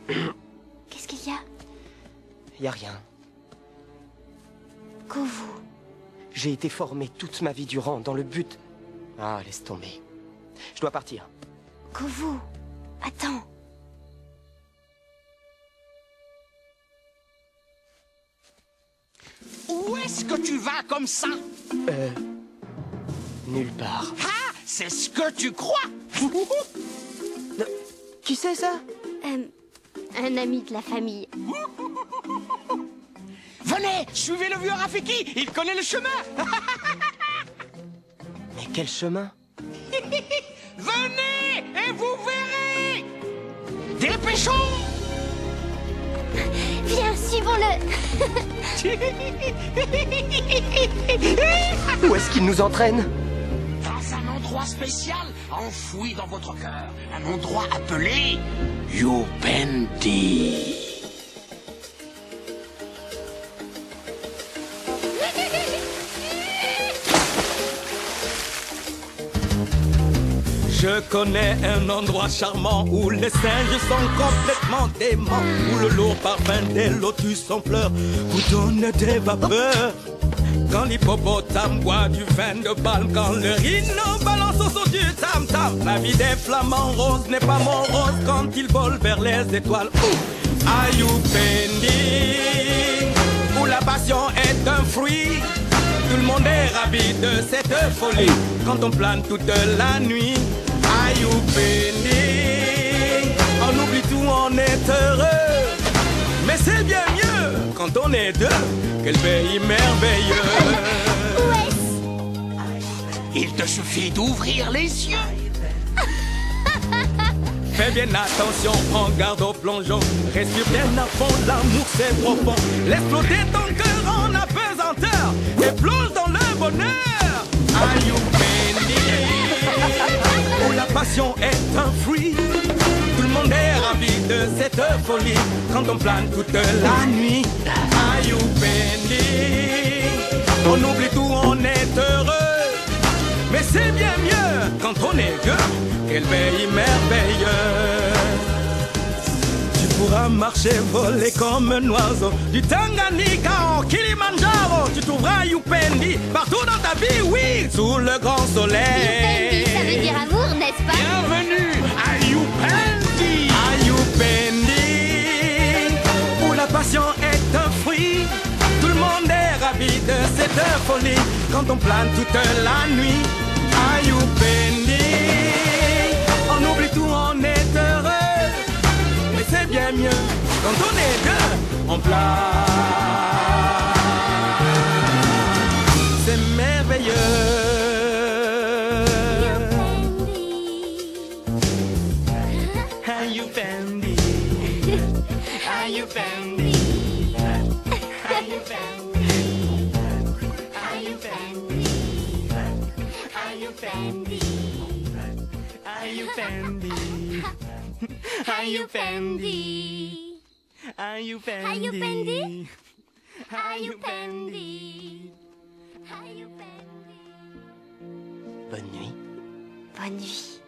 Qu'est-ce qu'il y a? Y a rien. Kovu. J'ai été formé toute ma vie durant dans le but... Ah, laisse tomber. Je dois partir. Kovu, attends. Où est-ce que tu vas comme ça? Nulle part. Ah, c'est ce que tu crois. Qui c'est ça? Un ami de la famille. Venez, suivez le vieux Rafiki, il connaît le chemin. Mais quel chemin? Venez et vous verrez. Dépêchons. Viens, suivons-le. Où est-ce qu'il nous entraîne? Dans un endroit spécial, enfoui dans votre cœur. Un endroit appelé Youpendi. Je connais un endroit charmant où les singes sont complètement déments, où le lourd parfum des lotus en fleurs vous donne des vapeurs. Quand l'hippopotame boit du vin de palme, quand le rhino balance au son du tam-tam, la vie des flamants roses n'est pas morose quand ils volent vers les étoiles. À Youpendi, où la passion est un fruit, tout le monde est ravi de cette folie quand on plane toute la nuit. À Youpendi, on oublie tout, on est heureux. Mais c'est bien mieux quand on est deux. Quel pays merveilleux. Où est-ce? Il te suffit d'ouvrir les yeux. Fais bien attention, prends garde au plongeon. Respire bien à fond, l'amour c'est profond. Laisse flotter ton cœur en apesanteur et plonge dans le bonheur. À Youpendi, où la passion est un fruit. Tout le monde est ravi de cette folie quand on plane toute la nuit. À Youpendi, on oublie tout, on est heureux. Mais c'est bien mieux quand on est deux. Quel pays merveilleux. Tu pourras marcher, voler comme un oiseau du Tanganyika au Kilimanjaro. Tu trouveras Youpendi partout dans ta vie, oui, sous le grand soleil. Youpendi, ça veut dire amour, n'est-ce pas? Bienvenue à Youpendi. À Youpendi, où la passion est un fruit. Tout le monde est ravi de cette folie quand on plane toute la nuit. À Youpendi, on oublie tout, on est heureux. Mais c'est bien mieux quand on est deux, on plane. C'est merveilleux. À Youpendi, à Youpendi, à Youpendi, à Youpendi, à Youpendi, à Youpendi, à Youpendi, à Youpendi, à Youpendi. Bonne nuit. Bonne nuit.